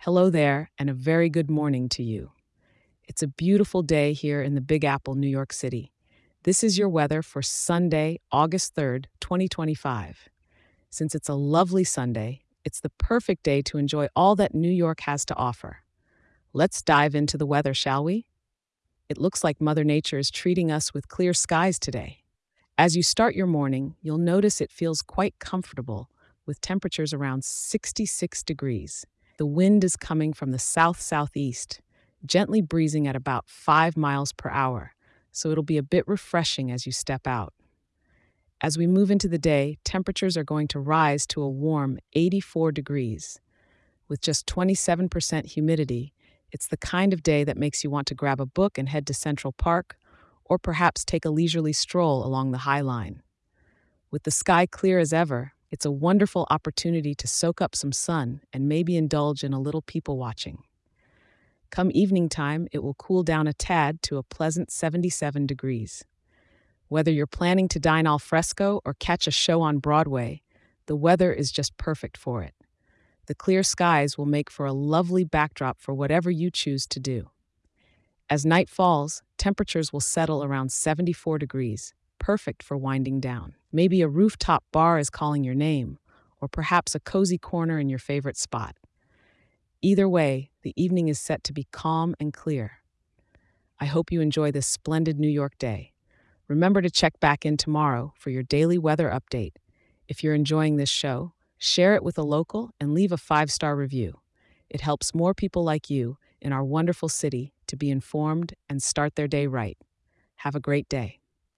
Hello there, and a very good morning to you. It's a beautiful day here in the Big Apple, New York City. This is your weather for Sunday, August 3rd, 2025. Since it's a lovely Sunday, it's the perfect day to enjoy all that New York has to offer. Let's dive into the weather, shall we? It looks like Mother Nature is treating us with clear skies today. As you start your morning, you'll notice it feels quite comfortable, with temperatures around 66 degrees. The wind is coming from the south-southeast, gently breezing at about 5 miles per hour, so it'll be a bit refreshing as you step out. As we move into the day, temperatures are going to rise to a warm 84 degrees. With just 27% humidity, it's the kind of day that makes you want to grab a book and head to Central Park, or perhaps take a leisurely stroll along the High Line. With the sky clear as ever, it's a wonderful opportunity to soak up some sun and maybe indulge in a little people watching. Come evening time, it will cool down a tad to a pleasant 77 degrees. Whether you're planning to dine al fresco or catch a show on Broadway, the weather is just perfect for it. The clear skies will make for a lovely backdrop for whatever you choose to do. As night falls, temperatures will settle around 74 degrees, perfect for winding down. Maybe a rooftop bar is calling your name, or perhaps a cozy corner in your favorite spot. Either way, the evening is set to be calm and clear. I hope you enjoy this splendid New York day. Remember to check back in tomorrow for your daily weather update. If you're enjoying this show, share it with a local and leave a 5-star review. It helps more people like you in our wonderful city to be informed and start their day right. Have a great day.